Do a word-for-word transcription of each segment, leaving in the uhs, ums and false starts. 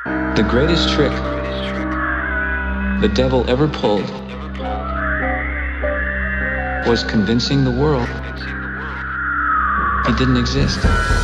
The greatest trick the devil ever pulled was convincing the world he didn't exist.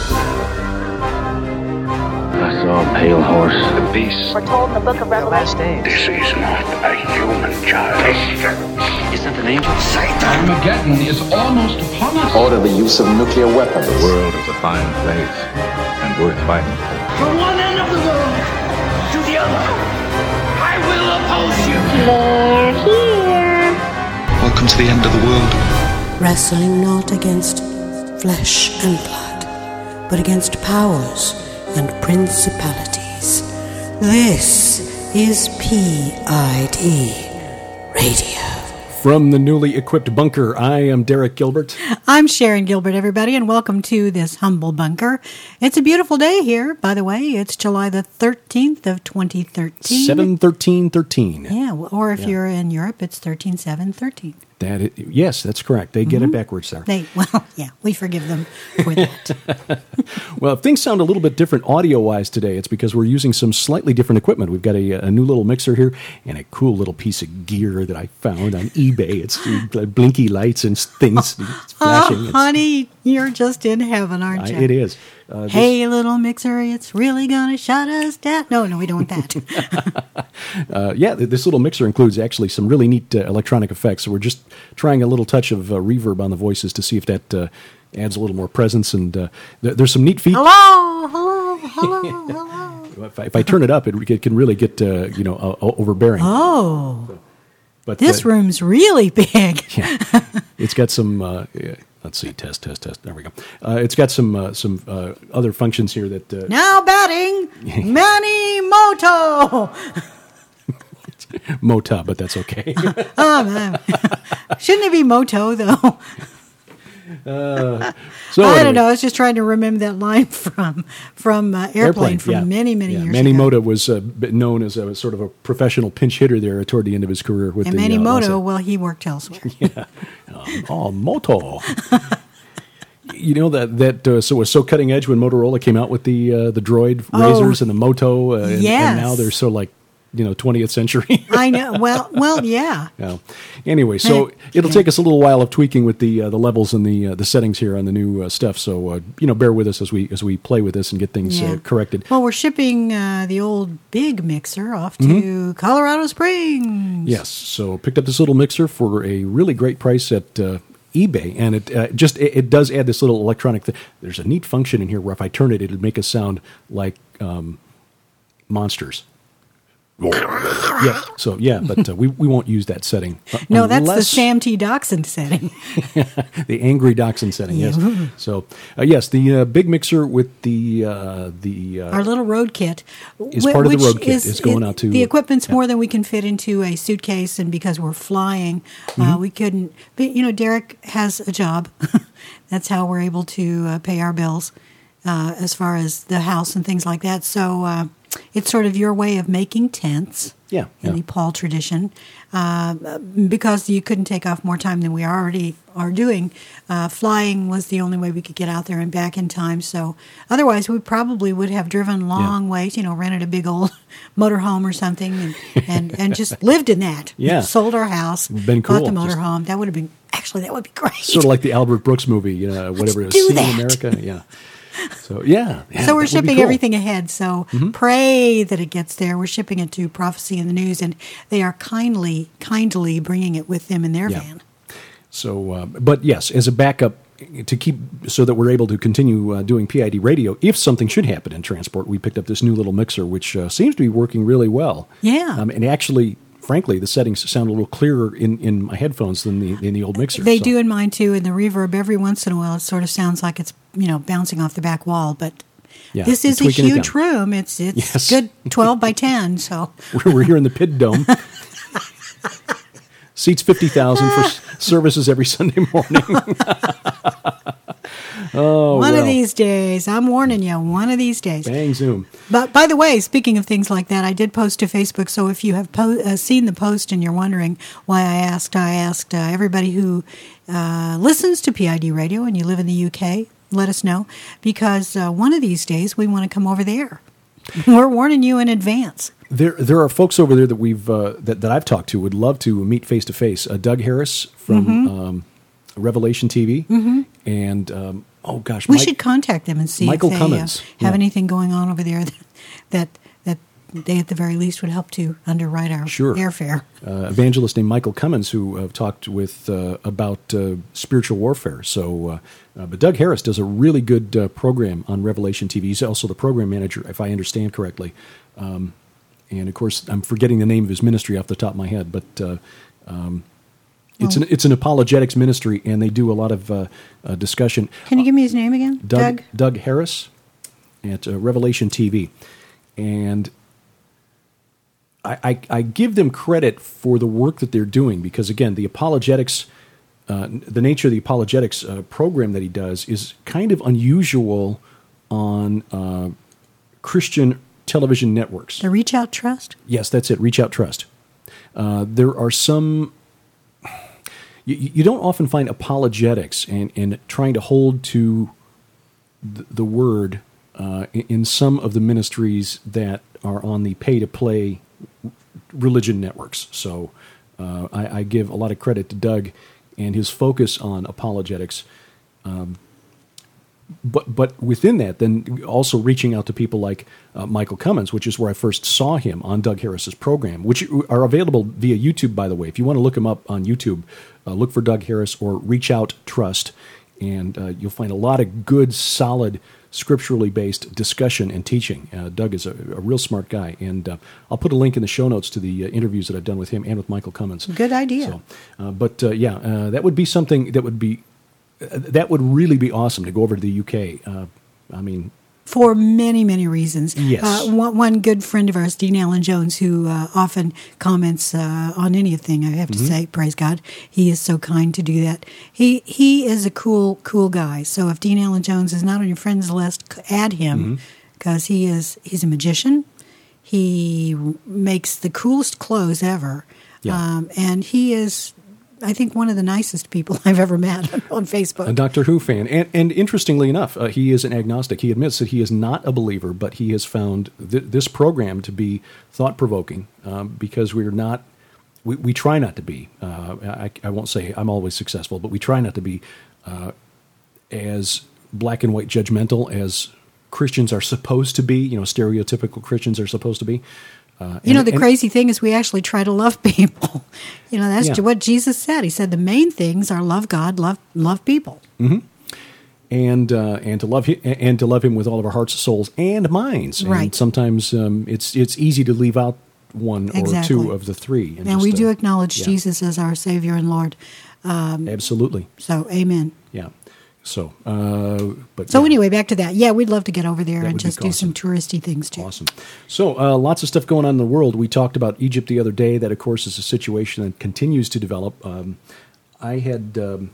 I saw a pale horse. The beast. We're told in the book of Revelation. This is not a human child. Is that an angel? Satan! Armageddon is almost upon us. Order the use of nuclear weapons. The world is a fine place and worth fighting for. From one end of the world to the other, I will oppose you. They're here. Welcome to the end of the world. Wrestling not against flesh and blood, but against powers and principalities. This is P I D Radio. From the newly equipped bunker, I am Derek Gilbert. I'm Sharon Gilbert, everybody, and welcome to this humble bunker. It's a beautiful day here, by the way. It's July the thirteenth of twenty thirteen. seven thirteen thirteen. Yeah, or if yeah. you're in Europe, it's thirteen seven thirteen. That is, yes, that's correct. They get mm-hmm. it backwards there. They well, yeah, we forgive them for that. Well, if things sound a little bit different audio-wise today, it's because we're using some slightly different equipment. We've got a, a new little mixer here and a cool little piece of gear that I found on eBay. It's like blinky lights and things. It's flashing. Oh, honey, you're just in heaven, aren't you? I, it is. Uh, hey, little mixer, it's really gonna shut us down. No, no, we don't want that. uh, yeah, this little mixer includes actually some really neat uh, electronic effects. So we're just trying a little touch of uh, reverb on the voices to see if that uh, adds a little more presence. And uh, th- there's some neat features. Hello, hello, hello, hello. If I, if I turn it up, it, it can really get uh, you know uh, overbearing. Oh, so, but this uh, room's really big. Yeah, it's got some. Uh, yeah. Let's see, test, test, test. There we go. Uh, it's got some uh, some uh, other functions here that... Uh, now batting, Manny Moto! Mota, but that's okay. oh, man. Shouldn't it be Moto, though? Uh, so I anyway. don't know. I was just trying to remember that line from from uh, Airplane, Airplane from yeah. many, many yeah. years Manny ago. Moto was uh, known as a sort of a professional pinch hitter there toward the end of his career. With and the, Manny uh, Moto, Lhasa. well, he worked elsewhere. yeah. Um, oh, Moto. You know that that uh, so was so cutting edge when Motorola came out with the uh, the Droid oh, razors and the Moto, uh, and, yes. and now they're so like you know twentieth century. I know. Well, well, yeah. yeah. Anyway, so it'll take us a little while of tweaking with the uh, the levels and the uh, the settings here on the new uh, stuff. So uh, you know, bear with us as we as we play with this and get things yeah. uh, corrected. Well, we're shipping uh, the old big mixer off to mm-hmm. Colorado Springs. Yes. So picked up this little mixer for a really great price at Uh, eBay, and it uh, just it, it does add this little electronic thing. There's a neat function in here where if I turn it, it'll make us sound like um, monsters. Yeah, so yeah, but uh, we we won't use that setting. Uh, no, that's unless, the Sam T. Dachshund setting. The angry dachshund setting. Yes. Yeah. So uh, yes, the uh, big mixer with the uh, the uh, our little road kit is part of the road kit. Is, is going it, out to the equipment's yeah. more than we can fit into a suitcase, and because we're flying, mm-hmm. uh, we couldn't. But you know, Derek has a job. That's how we're able to uh, pay our bills, uh, as far as the house and things like that. So. Uh, It's sort of your way of making tents yeah, in yeah. the Paul tradition, uh, because you couldn't take off more time than we already are doing. Uh, flying was the only way we could get out there and back in time. So otherwise, we probably would have driven long yeah. ways, you know, rented a big old motorhome or something and, and, and just lived in that. Yeah. Sold our house, been cool. bought the motorhome. That would have been, actually, that would be great. Sort of like the Albert Brooks movie, you know, whatever Let's it was, do Seen that. in America. Yeah. So yeah, yeah, so we're that would be shipping cool. everything ahead. So mm-hmm. pray that it gets there. We're shipping it to Prophecy in the News, and they are kindly, kindly bringing it with them in their yeah. van. So, uh, but yes, as a backup to keep so that we're able to continue uh, doing P I D radio, if something should happen in transport, we picked up this new little mixer, which uh, seems to be working really well. Yeah, um, and actually. Frankly, the settings sound a little clearer in, in my headphones than the in the old mixer. They so. do in mine too, and the reverb every once in a while it sort of sounds like it's you know bouncing off the back wall. But yeah, this is a huge it room. It's it's yes. good twelve by ten. So we're, we're here in the Pid Dome. Seats fifty thousand for services every Sunday morning. Oh, one well. of these days, I'm warning you, one of these days. Bang, zoom. But by the way, speaking of things like that, I did post to Facebook, so if you have po- uh, seen the post and you're wondering why I asked, I asked uh, everybody who uh, listens to P I D Radio and you live in the U K, let us know, because uh, one of these days we want to come over there. We're warning you in advance. There, there are folks over there that we've uh, that that I've talked to would love to meet face to face. Doug Harris from Mm-hmm. um, Revelation T V, Mm-hmm. and um, oh gosh, We Mike- should contact them and see Michael if they Cummins. uh, have Yeah. anything going on over there that, that that they at the very least would help to underwrite our Sure. airfare. uh, evangelist named Michael Cummins, who I've talked with uh, about uh, spiritual warfare. So, uh, uh, but Doug Harris does a really good uh, program on Revelation T V. He's also the program manager, if I understand correctly. Um, and of course, I'm forgetting the name of his ministry off the top of my head, but uh, um, it's Oh. an it's an apologetics ministry, and they do a lot of uh, uh, discussion. Can you give me his name again? Doug Doug? Doug Harris at uh, Revelation T V, and I, I, I give them credit for the work that they're doing because, again, the apologetics, uh, the nature of the apologetics uh, program that he does is kind of unusual on uh, Christian television networks. The Reach Out Trust? Yes, that's it. Reach Out Trust. Uh, there are some. You, you don't often find apologetics and, and trying to hold to the, the word uh, in, in some of the ministries that are on the pay-to-play religion networks. So uh, I, I give a lot of credit to Doug and his focus on apologetics. Um, but but within that, then also reaching out to people like uh, Michael Cummins, which is where I first saw him on Doug Harris's program, which are available via YouTube, by the way. If you want to look him up on YouTube, uh, look for Doug Harris or Reach Out Trust, and uh, you'll find a lot of good, solid, scripturally based discussion and teaching. Uh, Doug is a, a real smart guy, and uh, I'll put a link in the show notes to the uh, interviews that I've done with him and with Michael Cummins. Good idea. So, uh, but uh, yeah, uh, that would be something that would be uh, that would really be awesome to go over to the U K. Uh, I mean. For many, many reasons. Yes. Uh, one, one good friend of ours, Dean Allen Jones, who uh, often comments uh, on anything, I have to Mm-hmm. say, praise God, he is so kind to do that. He he is a cool, cool guy. So if Dean Allen Jones is not on your friends list, add him because Mm-hmm. he is he's a magician. He makes the coolest clothes ever, Yeah. um, and he is, I think, one of the nicest people I've ever met on Facebook. A Doctor Who fan. And, and interestingly enough, uh, he is an agnostic. He admits that he is not a believer, but he has found th- this program to be thought-provoking um, because we're not, we, we try not to be, uh, I, I won't say I'm always successful, but we try not to be uh, as black and white judgmental as Christians are supposed to be, you know, stereotypical Christians are supposed to be. Uh, You know, and- the and- crazy thing is we actually try to love people. You know, that's Yeah. what Jesus said. He said the main things are love God, love love people. and uh, and to love him and to love him with all of our hearts, souls, and minds. And Right. sometimes um, it's it's easy to leave out one or Exactly. two of the three. And just, we uh, do acknowledge yeah. Jesus as our Savior and Lord. Absolutely, So, amen. yeah. So, uh, but So yeah, anyway, back to that. Yeah, we'd love to get over there That and would be just do some awesome. touristy things too. awesome. So, uh, lots of stuff going on in the world. We talked about Egypt the other day. That, of course, is a situation that continues to develop. Um, I had. Um,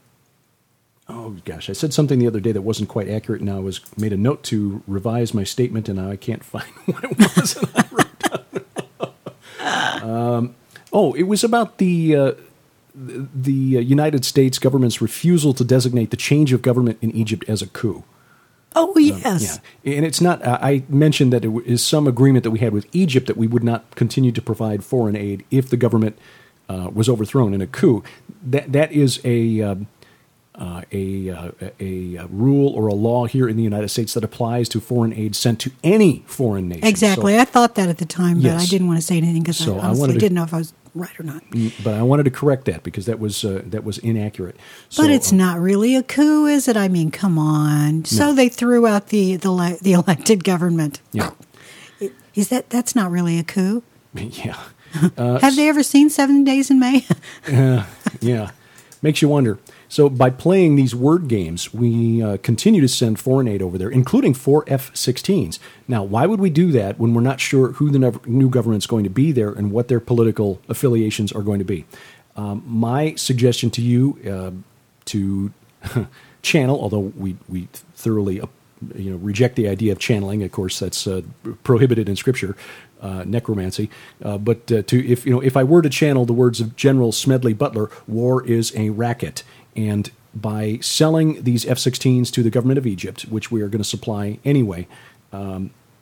Oh gosh! I said something the other day that wasn't quite accurate, and I was made a note to revise my statement, and now I can't find what it was. that I wrote down. um, oh, it was about the uh, the the United States government's refusal to designate the change of government in Egypt as a coup. Oh, yes. Yeah, and it's not. Uh, I mentioned that it is some agreement that we had with Egypt that we would not continue to provide foreign aid if the government uh, was overthrown in a coup. That that is a. Um, Uh, a, uh, a a rule or a law here in the United States that applies to foreign aid sent to any foreign nation. Exactly. So, I thought that at the time, but Yes. I didn't want to say anything because So I I honestly wanted to- didn't know if I was right or not. but I wanted to correct that because that was uh, that was inaccurate. So, But it's uh, not really a coup, is it? I mean, come on. So they threw out the the, le- the elected government. Yeah, Is that that's not really a coup? yeah, uh, Have they ever seen Seven Days in May? yeah. Makes you wonder. So by playing these word games, we uh, continue to send foreign aid over there, including four F sixteens. Now, why would we do that when we're not sure who the nev- new government's going to be there and what their political affiliations are going to be? Um, my suggestion to you uh, to channel, although we we thoroughly uh, you know reject the idea of channeling. Of course, that's uh, prohibited in Scripture. Uh, necromancy, uh, but uh, to if you know if I were to channel the words of General Smedley Butler, war is a racket, and by selling these F sixteens to the government of Egypt, which we are going to supply anyway, um,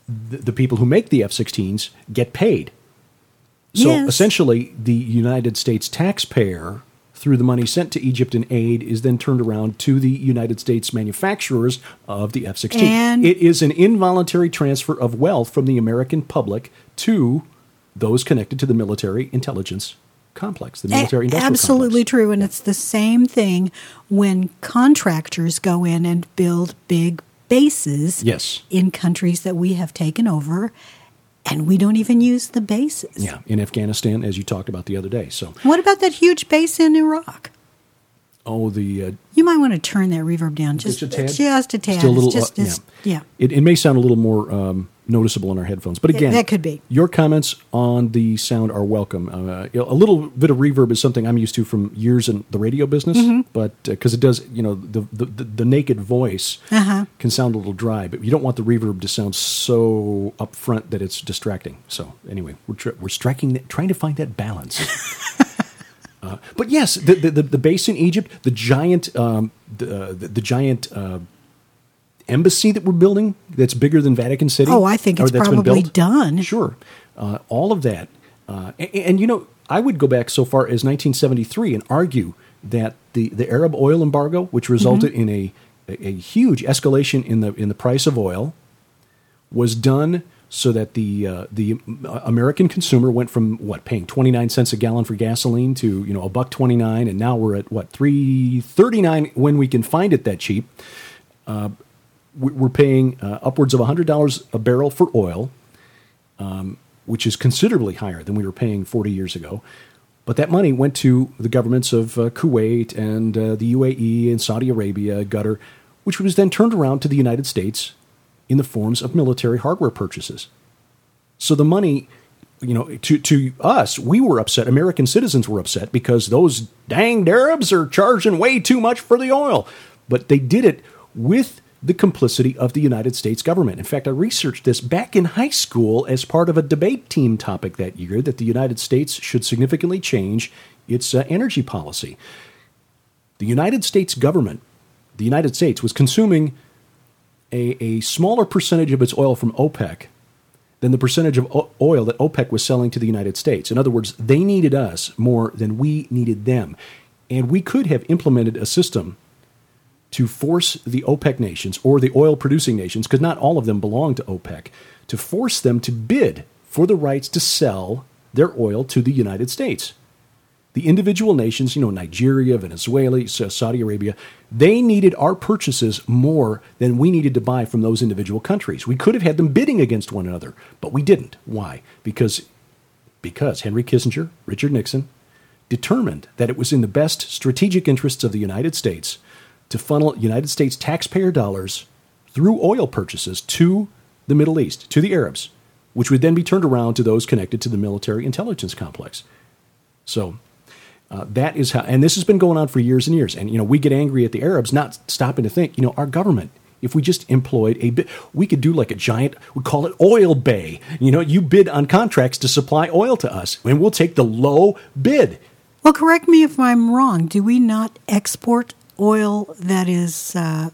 the, the people who make the F sixteens get paid. So Yes. essentially, the United States taxpayer, through the money sent to Egypt in aid, is then turned around to the United States manufacturers of the F sixteen. And- it is an involuntary transfer of wealth from the American public to those connected to the military intelligence complex, the military industrial Absolutely complex. true. And it's the same thing when contractors go in and build big bases Yes. in countries that we have taken over, and we don't even use the bases. Yeah, in Afghanistan, as you talked about the other day. So, What about that huge base in Iraq? oh, the uh, You might want to turn that reverb down just, Just a tad? just a tad. Still a little, Just- uh, just- yeah. It, it may sound a little more um, noticeable in our headphones, but Yeah, again, that could be. Your comments on the sound are welcome. Uh, a little bit of reverb is something I'm used to from years in the radio business, Mm-hmm. but because it does, you know, the the, the, the naked voice Uh-huh. can sound a little dry, but you don't want the reverb to sound so upfront that it's distracting. So anyway, we're tr- we're striking, that, trying to find that balance. Uh, but yes, the, the the the base in Egypt, the giant um, the, uh, the the giant uh, embassy that we're building, that's bigger than Vatican City. Oh, I think or it's that's been probably built. done. Sure, uh, all of that, uh, and, and you know, I would go back so far as nineteen seventy-three and argue that the, the Arab oil embargo, which resulted Mm-hmm. in a, a a huge escalation in the in the price of oil, was done so that the uh, the American consumer went from what paying twenty-nine cents a gallon for gasoline to, you know, a buck twenty-nine, and now we're at what three thirty-nine when we can find it that cheap. Uh, we- we're paying uh, upwards of one hundred dollars a barrel for oil, um, which is considerably higher than we were paying forty years ago. But that money went to the governments of uh, Kuwait and uh, the U A E and Saudi Arabia, Qatar, which was then turned around to the United States in the forms of military hardware purchases. So the money, you know, to, to us, we were upset. American citizens were upset because those danged Arabs are charging way too much for the oil. But they did it with the complicity of the United States government. In fact, I researched this back in high school as part of a debate team topic that year, that the United States should significantly change its uh, energy policy. The United States government, the United States, was consuming A, a smaller percentage of its oil from OPEC than the percentage of o- oil that OPEC was selling to the United States. In other words, they needed us more than we needed them. And we could have implemented a system to force the OPEC nations, or the oil-producing nations, because not all of them belong to OPEC, to force them to bid for the rights to sell their oil to the United States. The individual nations, you know, Nigeria, Venezuela, Saudi Arabia, they needed our purchases more than we needed to buy from those individual countries. We could have had them bidding against one another, but we didn't. Why? Because, because Henry Kissinger, Richard Nixon, determined that it was in the best strategic interests of the United States to funnel United States taxpayer dollars through oil purchases to the Middle East, to the Arabs, which would then be turned around to those connected to the military intelligence complex. So uh, that is how, and this has been going on for years and years. And, you know, we get angry at the Arabs, not stopping to think, you know, our government, if we just employed a bit, we could do like a giant, we call it oil bay. You know, you bid on contracts to supply oil to us, and we'll take the low bid. Well, correct me if I'm wrong. Do we not export oil that is uh,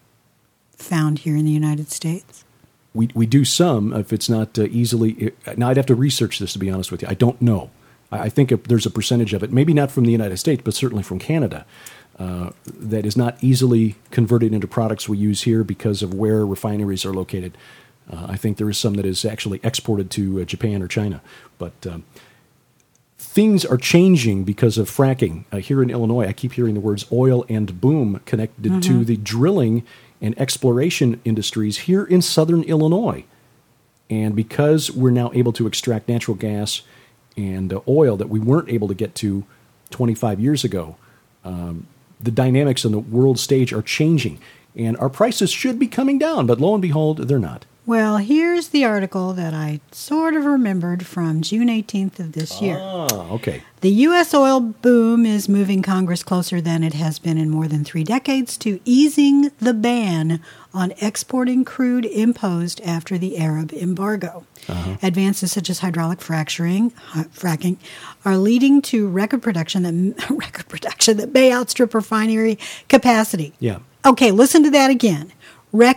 found here in the United States? We we do some, if it's not uh, easily. Now, I'd have to research this, to be honest with you. I don't know. I, I think if there's a percentage of it, maybe not from the United States, but certainly from Canada, uh, that is not easily converted into products we use here because of where refineries are located. Uh, I think there is some that is actually exported to uh, Japan or China. But um, things are changing because of fracking. Uh, here in Illinois, I keep hearing the words oil and boom connected Mm-hmm. to the drilling and exploration industries here in southern Illinois. And because we're now able to extract natural gas and uh, oil that we weren't able to get to twenty-five years ago, um, the dynamics on the world stage are changing. And our prices should be coming down, but lo and behold, they're not. Well, here's the article that I sort of remembered from June eighteenth of this year. Ah, okay. The U S oil boom is moving Congress closer than it has been in more than three decades to easing the ban on exporting crude imposed after the Arab embargo. Uh-huh. Advances such as hydraulic fracturing, fracking, are leading to record production that record production that may outstrip refinery capacity. Yeah. Okay, listen to that again. Record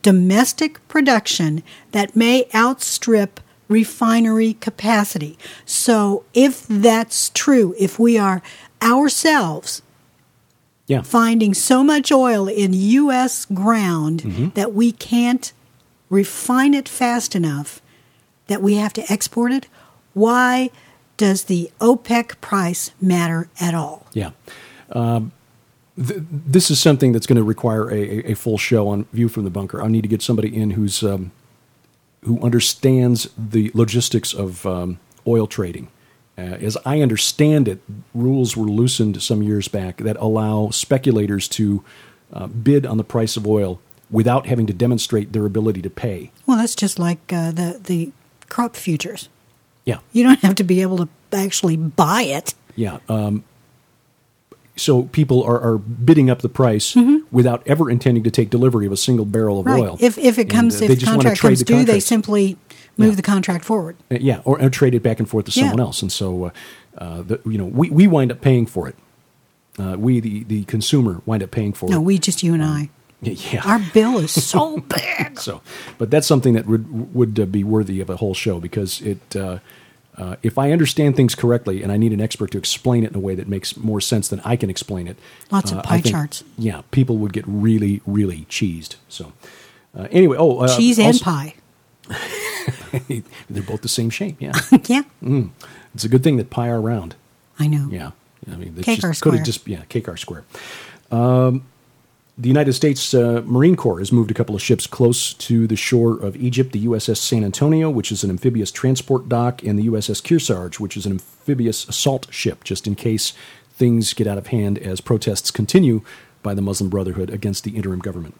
domestic production that may outstrip refinery capacity. So if that's true, if we are ourselves yeah. finding so much oil in U S ground mm-hmm. that we can't refine it fast enough that we have to export it, why does the OPEC price matter at all? Yeah. Um, th- this is something that's going to require a, a full show on View from the Bunker. I need to get somebody in who's um, who understands the logistics of um, oil trading. Uh, as I understand it, rules were loosened some years back that allow speculators to uh, bid on the price of oil without having to demonstrate their ability to pay. Well, that's just like uh, the the crop futures. Yeah. You don't have to be able to actually buy it. Yeah. Um, so people are, are bidding up the price mm-hmm. without ever intending to take delivery of a single barrel of right. oil. If if it comes, and, uh, if the contract comes the due, contract. they simply move yeah. the contract forward. Uh, yeah, or, or trade it back and forth to yeah. someone else. And so, uh, uh, the, you know, we, we wind up paying for it. Uh, we, the, the consumer, wind up paying for no, it. No, we, just you and um, I. Yeah. Our bill is so big. So, but that's something that would would uh, be worthy of a whole show because it. Uh, uh, if I understand things correctly, and I need an expert to explain it in a way that makes more sense than I can explain it. Lots uh, of pie think, charts. Yeah, people would get really, really cheesed. So, uh, anyway, oh, uh, cheese and also, pie. They're both the same shape. Yeah. yeah. Mm. It's a good thing that pie are round. I know. Yeah. I mean, Cake just, R square. Could have just yeah, Cake R square. Um, The United States uh, Marine Corps has moved a couple of ships close to the shore of Egypt, the U S S San Antonio, which is an amphibious transport dock, and the U S S Kearsarge, which is an amphibious assault ship, just in case things get out of hand as protests continue by the Muslim Brotherhood against the interim government.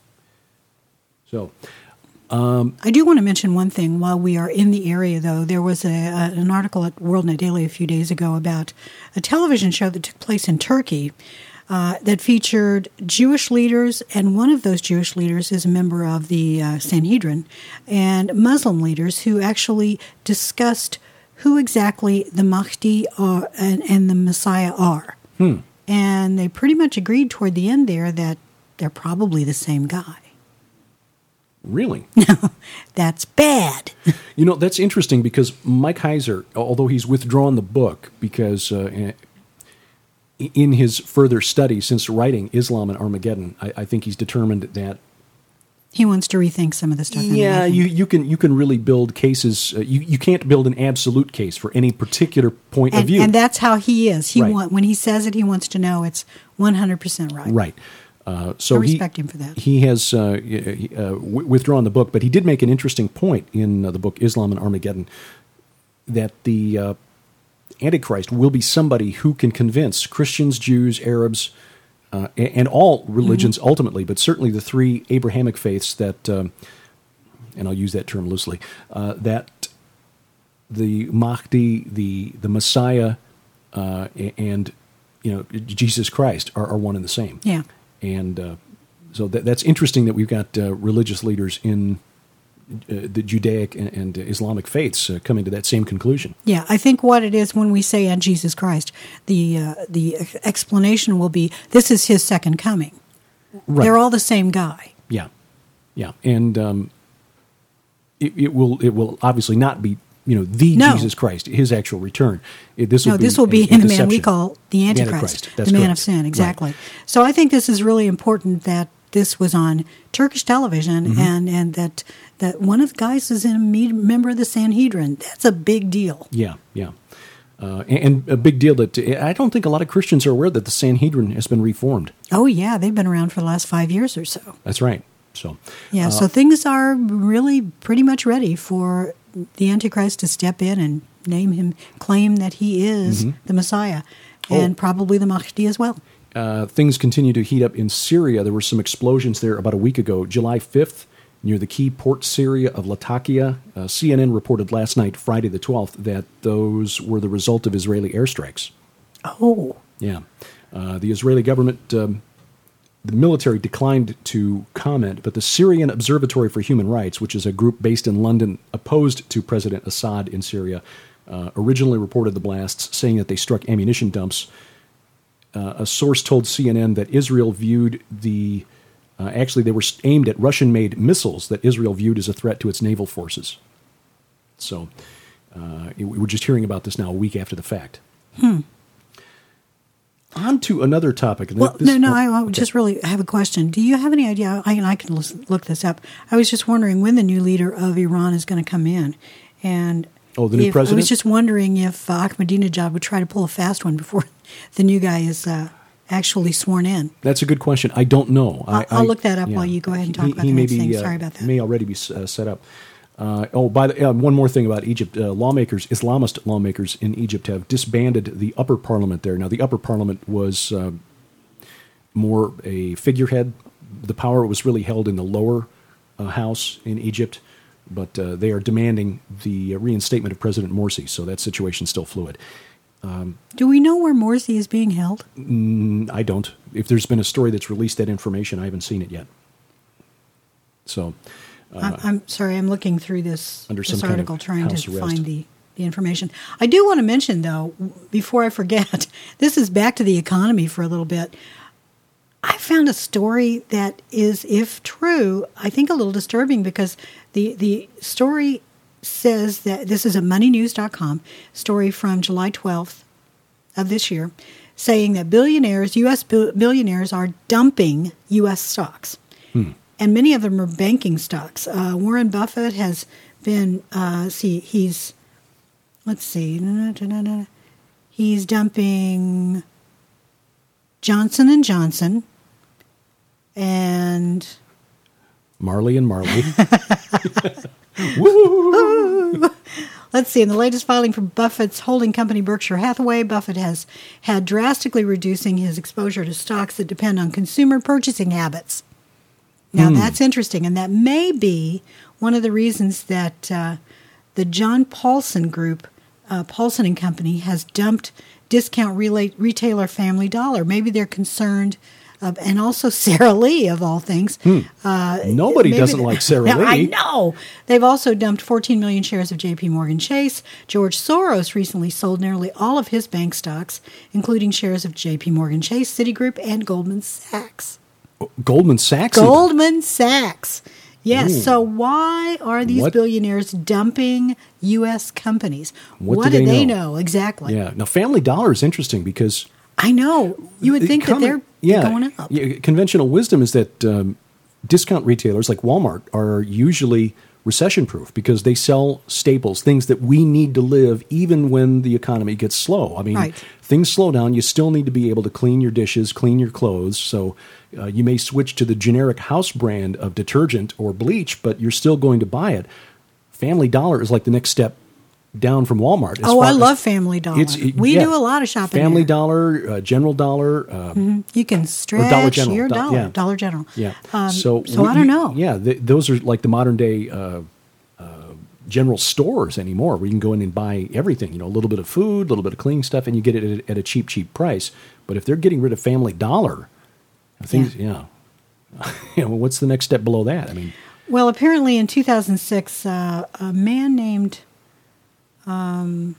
So, um, I do want to mention one thing while we are in the area, though. There was a, a, an article at WorldNet Daily a few days ago about a television show that took place in Turkey Uh, that featured Jewish leaders, and one of those Jewish leaders is a member of the uh, Sanhedrin, and Muslim leaders who actually discussed who exactly the Mahdi are and, and the Messiah are. Hmm. And they pretty much agreed toward the end there that they're probably the same guy. Really? No, that's bad. You know, that's interesting because Mike Heiser, although he's withdrawn the book because... Uh, in his further study since writing Islam and Armageddon, I, I think he's determined that he wants to rethink some of the stuff. Yeah, you, you can you can really build cases. Uh, you you can't build an absolute case for any particular point and, of view, and that's how he is. He right. want, when he says it, he wants to know it's one hundred percent right. Right. Uh, so I respect he, him for that. He has uh, uh, withdrawn the book, but he did make an interesting point in uh, the book Islam and Armageddon that the uh, Antichrist will be somebody who can convince Christians, Jews, Arabs, uh, and, and all religions mm-hmm. ultimately, but certainly the three Abrahamic faiths that, um, and I'll use that term loosely, uh, that the Mahdi, the the Messiah, uh, and you know Jesus Christ are, are one and the same. Yeah, and uh, so that, that's interesting that we've got uh, religious leaders in Uh, the Judaic and, and Islamic faiths uh, coming to that same conclusion. Yeah, I think what it is when we say "and Jesus Christ," the uh, the explanation will be this is his second coming. Right. They're all the same guy. Yeah, yeah, and um, it, it will it will obviously not be you know the no. Jesus Christ, his actual return. It, this will no, be this will be a, a the man we deception. call the Antichrist, the, Antichrist. That's the man correct. of sin. Exactly. Right. So I think this is really important that this was on Turkish television, mm-hmm. and, and that that one of the guys is a member of the Sanhedrin. That's a big deal. Yeah, yeah. Uh, and, and a big deal that I don't think a lot of Christians are aware that the Sanhedrin has been reformed. Oh, yeah. They've been around for the last five years or so. That's right. So Yeah, uh, so things are really pretty much ready for the Antichrist to step in and name him, claim that he is mm-hmm. the Messiah, and oh. probably the Mahdi as well. Uh, things continue to heat up in Syria. There were some explosions there about a week ago, July fifth, near the key port Syria of Latakia. Uh, C N N reported last night, Friday the twelfth, that those were the result of Israeli airstrikes. Oh. Yeah. Uh, the Israeli government, um, the military declined to comment, but the Syrian Observatory for Human Rights, which is a group based in London opposed to President Assad in Syria, uh, originally reported the blasts, saying that they struck ammunition dumps. Uh, a source told C N N that Israel viewed the Uh, actually, they were aimed at Russian-made missiles that Israel viewed as a threat to its naval forces. So uh, we were just hearing about this now a week after the fact. Hmm. On to another topic. Well, this, no, no, oh, I, I okay. just really have a question. Do you have any idea? I, I can look this up. I was just wondering when the new leader of Iran is going to come in. And oh, the new if, president? I was just wondering if uh, Ahmadinejad would try to pull a fast one before the new guy is uh, actually sworn in. That's a good question. I don't know. I'll, I, I'll I, look that up yeah. while you go ahead and talk he, about he the may next be, thing. uh, Sorry about that. may already be uh, set up. Uh, oh, by the uh, one more thing about Egypt. Uh, lawmakers, Islamist lawmakers in Egypt have disbanded the upper parliament there. Now, the upper parliament was uh, more a figurehead. The power was really held in the lower uh, house in Egypt, but uh, they are demanding the reinstatement of President Morsi, so that situation's still fluid. Um, Do we know where Morsi is being held? Mm, I don't. If there's been a story that's released that information, I haven't seen it yet. So, uh, I'm, I'm sorry, I'm looking through this, under this some kind article of trying house to arrest. find the, the information. I do want to mention, though, before I forget, this is back to the economy for a little bit. I found a story that is, if true, I think a little disturbing because the, the story says that this is a money news dot com story from July twelfth of this year, saying that billionaires, U S billionaires, are dumping U S stocks. Hmm. And many of them are banking stocks. Uh, Warren Buffett has been, uh, see, he's, let's see, he's dumping Johnson and Johnson and Marley and Marley. Woo! Let's see. In the latest filing from Buffett's holding company, Berkshire Hathaway, Buffett has had drastically reducing his exposure to stocks that depend on consumer purchasing habits. Now, Hmm. that's interesting, and that may be one of the reasons that uh, the John Paulson Group, uh, Paulson and Company, has dumped discount rela- retailer Family Dollar. Maybe they're concerned, uh, and also Sara Lee, of all things. Hmm. Uh, Nobody maybe doesn't they- like Sara Lee. I know. They've also dumped fourteen million shares of J P Morgan Chase. George Soros recently sold nearly all of his bank stocks, including shares of J P Morgan Chase, Citigroup, and Goldman Sachs. Goldman Sachs? even? Goldman Sachs. Yes. Ooh. So why are these What- billionaires dumping U S companies? What do do they they know? know? Exactly. Yeah. Now, Family Dollar is interesting because I know. You would the think common- that they're yeah, going up. yeah, conventional wisdom is that um, discount retailers like Walmart are usually recession-proof because they sell staples, things that we need to live even when the economy gets slow. I mean, Right. things slow down. You still need to be able to clean your dishes, clean your clothes. So uh, you may switch to the generic house brand of detergent or bleach, but you're still going to buy it. Family Dollar is like the next step down from Walmart. as Oh, far I as- love Family Dollar. It's- it- we yeah. do a lot of shopping Family there. Dollar, uh, General Dollar. Uh, Mhm. You can stretch Dollar General. your Do- dollar. yeah. Dollar General. Yeah. Um, so so we- I don't know. Yeah, th- those are like the modern day uh, uh, general stores anymore, where you can go in and buy everything. You know, a little bit of food, a little bit of cleaning stuff, and you get it at a, at a cheap, cheap price. But if they're getting rid of Family Dollar, things, yeah, you know, what's the next step below that? I mean, Well, apparently in two thousand six, uh, a man named um,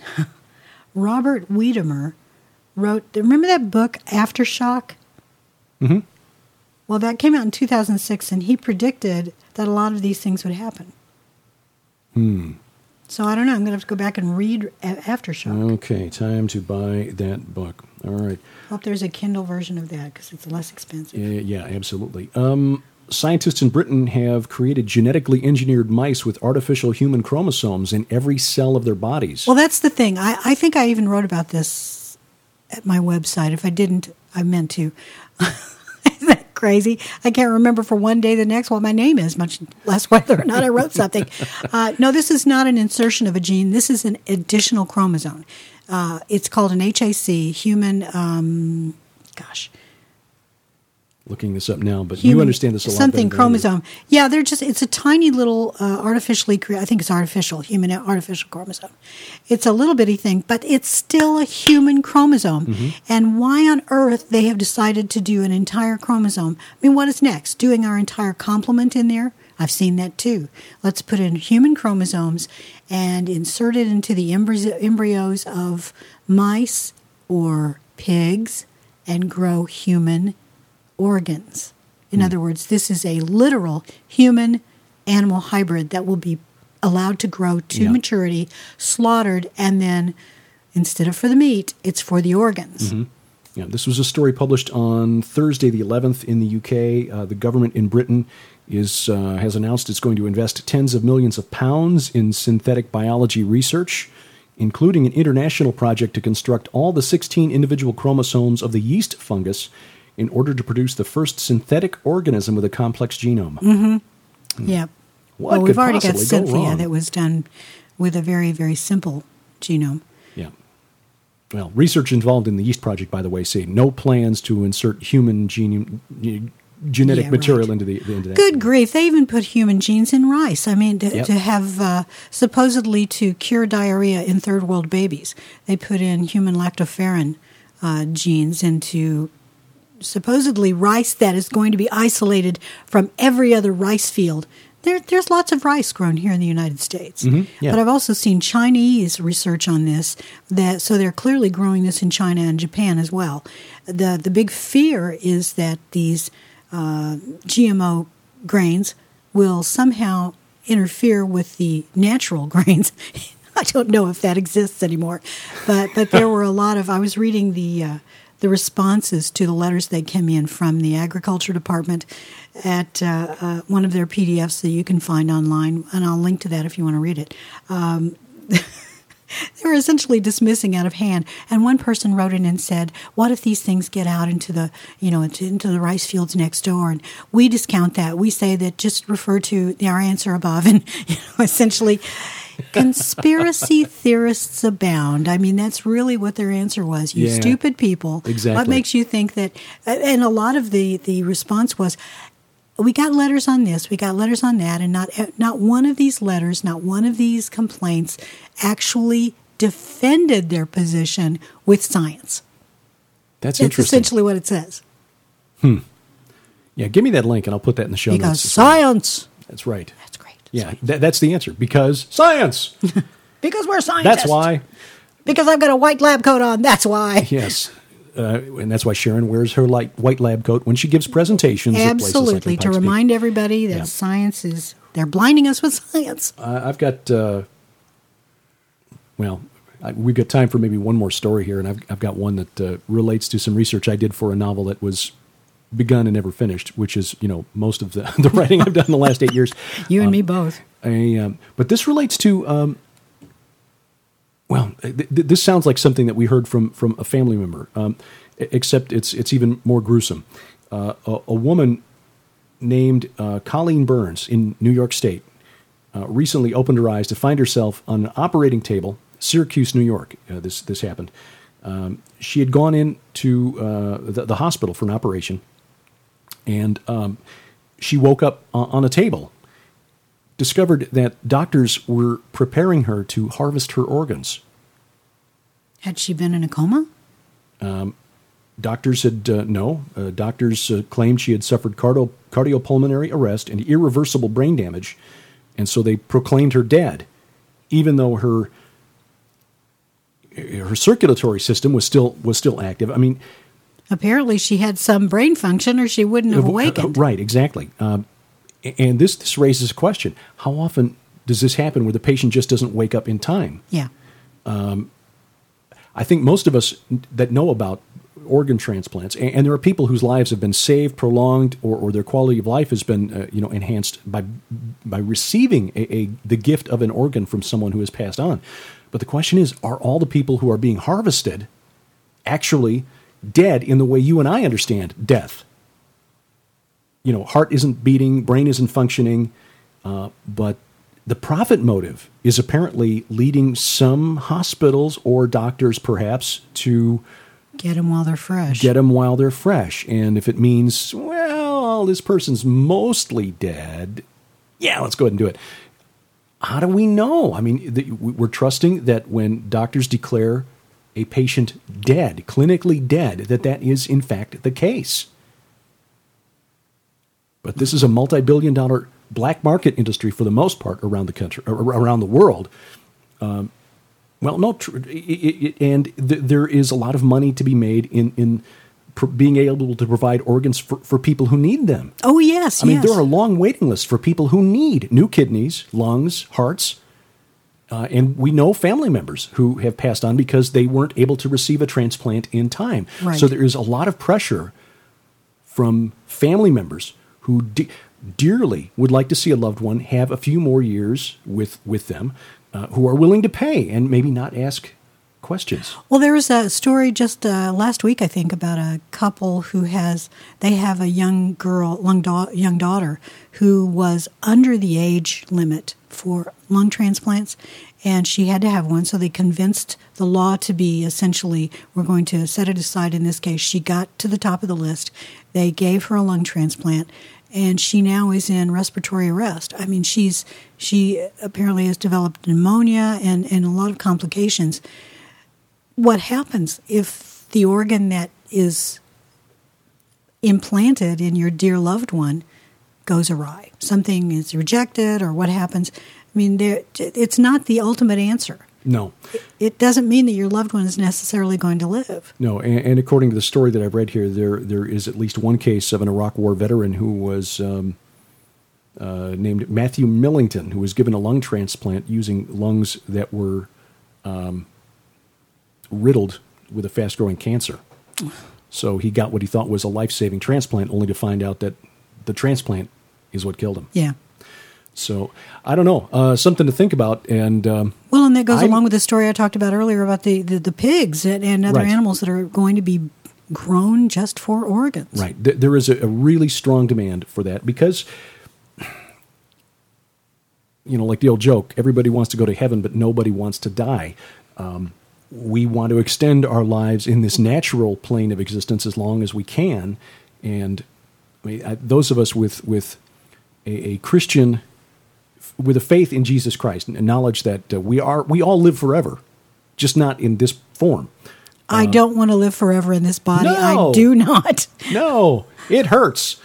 Robert Wiedemer wrote, remember that book, Aftershock? mm-hmm. Well, that came out in two thousand six, and he predicted that a lot of these things would happen. Hmm. So I don't know. I'm going to have to go back and read a- Aftershock. Okay, time to buy that book. All right. Hope there's a Kindle version of that because it's less expensive. Yeah, yeah, absolutely. Um, scientists in Britain have created genetically engineered mice with artificial human chromosomes in every cell of their bodies. Well, that's the thing. I, I think I even wrote about this at my website. If I didn't, I meant to. Isn't that crazy? I can't remember for one day the next what my name is, much less whether or not I wrote something. Uh, no, this is not an insertion of a gene. This is an additional chromosome. Uh, it's called an H A C, human, um, gosh. Looking this up now, but Human, you understand this a lot something better than I do. chromosome. Yeah, they're just, it's a tiny little uh, artificially created, I think it's artificial, human artificial chromosome. It's a little bitty thing, but it's still a human chromosome. Mm-hmm. And why on earth they have decided to do an entire chromosome? I mean, what is next? Doing our entire complement in there? I've seen that too. Let's put in human chromosomes and insert it into the embry- embryos of mice or pigs and grow human organs. In mm. other words, this is a literal human-animal hybrid that will be allowed to grow to yeah. maturity, slaughtered, and then instead of for the meat, it's for the organs. Mm-hmm. Yeah, this was a story published on Thursday the eleventh in the U K. Uh, the government in Britain is uh, has announced it's going to invest tens of millions of pounds in synthetic biology research, including an international project to construct all the sixteen individual chromosomes of the yeast fungus in order to produce the first synthetic organism with a complex genome. Mm-hmm. Mm. Yeah. What well, we've could already got possibly go Cynthia wrong? that was done with a very, very simple genome. Yeah. Well, research involved in the yeast project, by the way, say no plans to insert human gene, genetic yeah, material right. into the into that. Good grief! They even put human genes in rice. I mean, to, yep. to have uh, supposedly to cure diarrhea in third world babies, they put in human lactoferrin uh, genes into supposedly rice that is going to be isolated from every other rice field. There, there's lots of rice grown here in the United States. Mm-hmm, yeah. But I've also seen Chinese research on this, that so they're clearly growing this in China and Japan as well. The the big fear is that these uh, G M O grains will somehow interfere with the natural grains. I don't know if that exists anymore. But but there were a lot of, I was reading the uh, the responses to the letters that came in from the Agriculture Department at uh, uh, one of their P D Fs that you can find online, and I'll link to that if you want to read it. Um, they were essentially dismissing out of hand, and one person wrote in and said, "What if these things get out into the, you know, into, into the rice fields next door?" And we discount that. We say that just refer to our answer above, and you know, essentially. Conspiracy theorists abound. I mean, that's really what their answer was. You yeah, stupid people. Exactly. What makes you think that? And a lot of the, the response was, we got letters on this, we got letters on that, and not not one of these letters, not one of these complaints actually defended their position with science. That's, that's interesting. That's essentially what it says. Hmm. Yeah, give me that link, and I'll put that in the show because notes. Because science. That's right. That's great. Yeah, th- that's the answer. Because science. Because we're scientists. That's why. Because I've got a white lab coat on. That's why. Yes. Uh, and that's why Sharon wears her light white lab coat when she gives presentations. Absolutely. At places like to remind everybody that yeah. science is, they're blinding us with science. Uh, I've got, uh, well, I, we've got time for maybe one more story here. And I've, I've got one that uh, relates to some research I did for a novel that was begun and never finished, which is, you know, most of the, the writing I've done in the last eight years. You and um, me both. I, um, but this relates to, um, well, th- th- this sounds like something that we heard from, from a family member, um, except it's it's even more gruesome. Uh, a, a woman named uh, Colleen Burns in New York State uh, recently opened her eyes to find herself on an operating table, Syracuse, New York. Uh, this this happened. Um, she had gone into uh, the, the hospital for an operation, and um, she woke up on, on a table, discovered that doctors were preparing her to harvest her organs. Had she been in a coma? Um, doctors said uh, no. Uh, doctors uh, claimed she had suffered cardio- cardiopulmonary arrest and irreversible brain damage, and so they proclaimed her dead, even though her her circulatory system was still was still active. I mean, apparently she had some brain function, or she wouldn't have awakened. Right, exactly. Um, and this this raises a question: how often does this happen where the patient just doesn't wake up in time? Yeah. Um, I think most of us that know about organ transplants, and, and there are people whose lives have been saved, prolonged, or, or their quality of life has been, uh, you know, enhanced by by receiving a, a the gift of an organ from someone who has passed on. But the question is, are all the people who are being harvested actually dead in the way you and I understand death? You know, heart isn't beating, brain isn't functioning, uh, but the profit motive is apparently leading some hospitals or doctors perhaps to get them while they're fresh. Get them while they're fresh. And if it means, well, this person's mostly dead, yeah, let's go ahead and do it. How do we know? I mean, the, we're trusting that when doctors declare a patient dead, clinically dead, that that is in fact the case. But this is a multi-billion dollar black market industry for the most part around the country, around the world. Um, well, no, tr- it, it, and th- there is a lot of money to be made in, in pr- being able to provide organs for, for people who need them. Oh, yes, I mean, yes. there are long waiting lists for people who need new kidneys, lungs, hearts. Uh, and we know family members who have passed on because they weren't able to receive a transplant in time. Right. So there is a lot of pressure from family members who de- dearly would like to see a loved one have a few more years with, with them, uh, who are willing to pay and maybe not ask questions. Well, there was a story just uh, last week, I think, about a couple who has, they have a young girl, young, da- young daughter, who was under the age limit for lung transplants, and she had to have one, so they convinced the law to be essentially, we're going to set it aside in this case. She got to the top of the list. They gave her a lung transplant, and she now is in respiratory arrest. I mean, she's she apparently has developed pneumonia and, and a lot of complications. What happens if the organ that is implanted in your dear loved one goes awry? Something is rejected or what happens? I mean, there, it's not the ultimate answer. No. It, it doesn't mean that your loved one is necessarily going to live. No, and, and according to the story that I've read here, there there is at least one case of an Iraq War veteran who was um, uh, named Matthew Millington, who was given a lung transplant using lungs that were um, riddled with a fast-growing cancer. So he got what he thought was a life-saving transplant, only to find out that the transplant is what killed him. Yeah. So, I don't know. Uh, something to think about. And um, Well, and that goes I, along with the story I talked about earlier about the, the, the pigs and, and other right. animals that are going to be grown just for organs. Right. There, there is a, a really strong demand for that because, you know, like the old joke, everybody wants to go to heaven, but nobody wants to die. Um, we want to extend our lives in this natural plane of existence as long as we can. And I mean, I, those of us with, with a, a Christian... with a faith in Jesus Christ and knowledge that uh, we are we all live forever, just not in this form. I uh, don't want to live forever in this body. No, I do not. No, it hurts.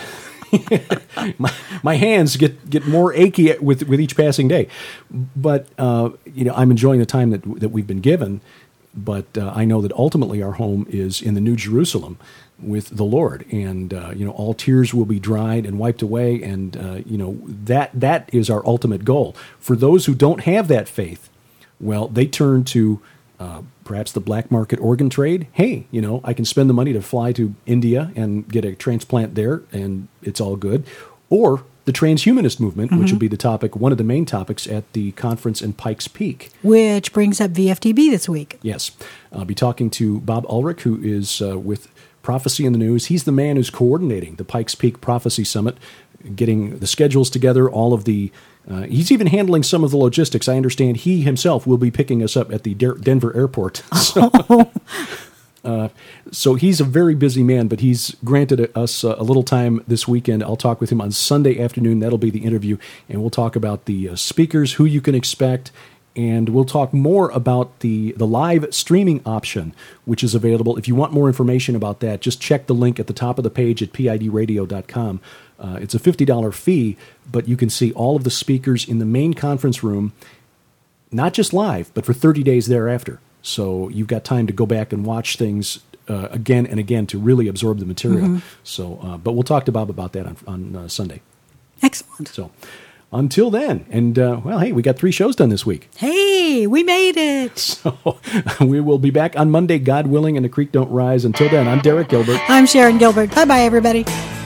my, my hands get, get more achy with with each passing day. But uh, you know, I'm enjoying the time that that we've been given. But uh, I know that ultimately our home is in the New Jerusalem with the Lord, and uh, you know, all tears will be dried and wiped away, and uh, you know, that that is our ultimate goal. For those who don't have that faith, well, they turn to uh, perhaps the black market organ trade. Hey, you know, I can spend the money to fly to India and get a transplant there, and it's all good. Or the transhumanist movement, mm-hmm. which will be the topic, one of the main topics at the conference in Pikes Peak. Which brings up V F D B this week. Yes. I'll be talking to Bob Ulrich, who is uh, with Prophecy in the News. He's the man who's coordinating the Pikes Peak Prophecy Summit, getting the schedules together, all of the... Uh, he's even handling some of the logistics. I understand he himself will be picking us up at the De- Denver airport. So, uh, so he's a very busy man, but he's granted us a, a little time this weekend. I'll talk with him on Sunday afternoon. That'll be the interview, and we'll talk about the uh, speakers, who you can expect, and we'll talk more about the, the live streaming option, which is available. If you want more information about that, just check the link at the top of the page at P I D radio dot com. Uh, it's a fifty dollars fee, but you can see all of the speakers in the main conference room, not just live, but for thirty days thereafter. So you've got time to go back and watch things uh, again and again to really absorb the material. Mm-hmm. So, uh, but we'll talk to Bob about that on, on uh, Sunday. Excellent. So until then, and uh, well, hey, we got three shows done this week. Hey, we made it. So we will be back on Monday, God willing, and the creek don't rise. Until then, I'm Derek Gilbert. I'm Sharon Gilbert. Bye-bye, everybody.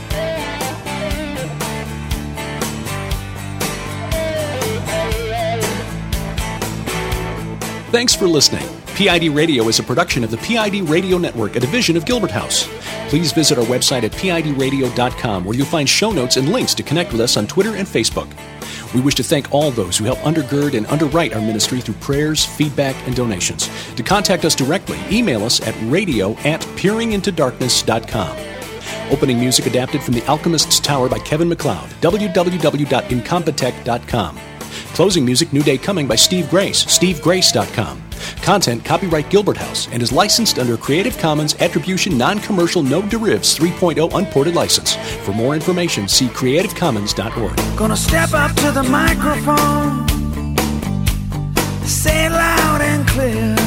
Thanks for listening. P I D Radio is a production of the P I D Radio Network, a division of Gilbert House. Please visit our website at P I D radio dot com, where you'll find show notes and links to connect with us on Twitter and Facebook. We wish to thank all those who help undergird and underwrite our ministry through prayers, feedback, and donations. To contact us directly, email us at radio at peering into darkness dot com. Opening music adapted from The Alchemist's Tower by Kevin MacLeod, w w w dot incompetech dot com. Closing music, New Day Coming by Steve Grace, steve grace dot com. Content copyright Gilbert House and is licensed under Creative Commons Attribution Non-Commercial No Derivatives three point oh Unported License. For more information, see creative commons dot org. Gonna step up to the microphone, say it loud and clear.